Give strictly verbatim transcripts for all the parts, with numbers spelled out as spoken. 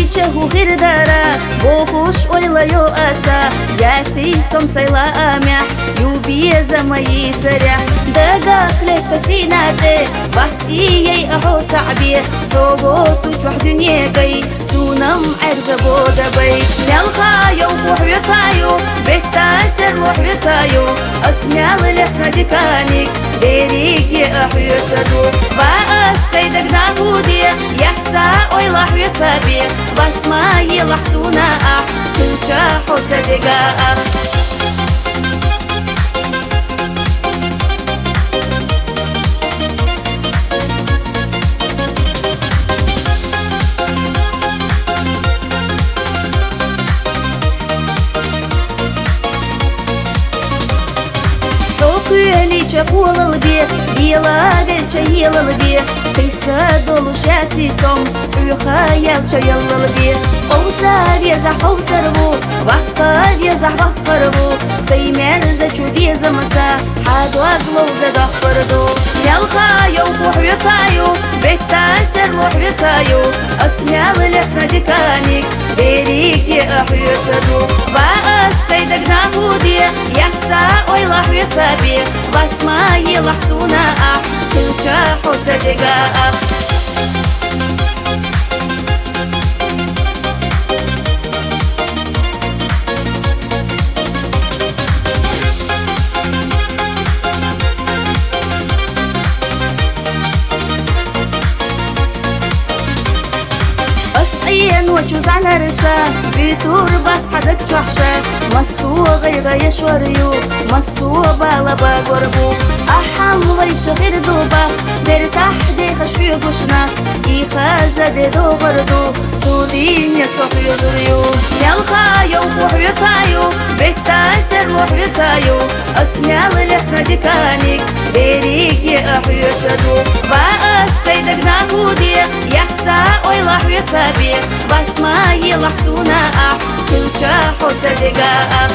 چه غیر داره بخوش اویلیو اسا یاتی سم سیلا امیا یو بیزمایی سریا دقا خلت سیناته وقتی یی احو تعبیر روبوت وجوح دنیا گی سونم عرج بود بی نلخایو وحيتايو بالتاسر وحيتايو اسمع لحنا دكانك ديريك احيتدو با السيدك داودي يحسا ويلا حيتابي بس ما يلحسونا كل شاحو صدقاء Kuyeli çapulalı bir Yela belçe yelalı bir Kıysa dolu şati som Uyuhayal çayallalı bir Olsa viyazah olsarbu Vakka viyazah vakkarbu Seymerze çu viyazamata Hadwag lowze dahbardu Yalkhayo وحيتايو بالتاسر وحيتايو أسمع لحنا دكانك ديريك أحيتدو بقى السيدك داودي يحسا ويلا حيتابي بس ما يلحسونا كل شاحو صدقاء أصعين وجوز على رشا بتربة حدك جحشة مصو غيبة يشوريو مصو بالا بقربو أحل ويش غير دوبا درتاح دي خشفي قشنا إخازة دي دو غردو تودين يسوح يجريو يلخايو وحيتايو بالتاسر وحيتايو أسمع لحنا دكانك ديريك أحيتدو بقى السيدك داودي يحسا ويلا حيتابي بس ما يلحسونا كل شاحو صدقاء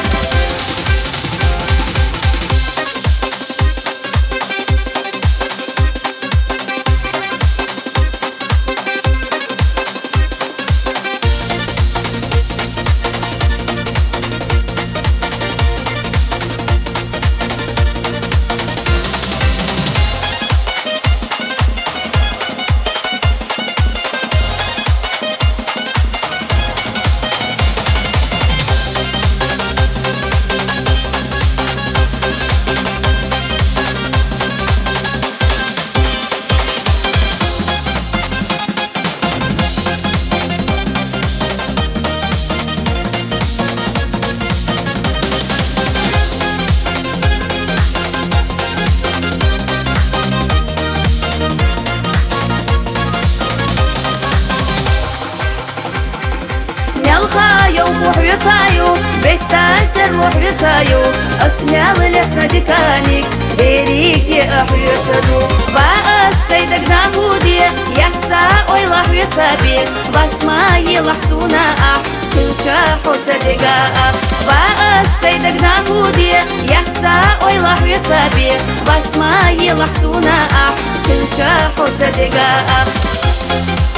يلخايو وحيتايو بالتاسر وحيتايو أسمع لحنا دكانك ديريك أحيتدو بقى السيدك داودي يحسا ويلا حيتابي بس ما يلحسونا كل شاحو صدقاء بقى السيدك داودي يحسا ويلا حيتابي بس ما يلحسونا كل شاحو صدقاء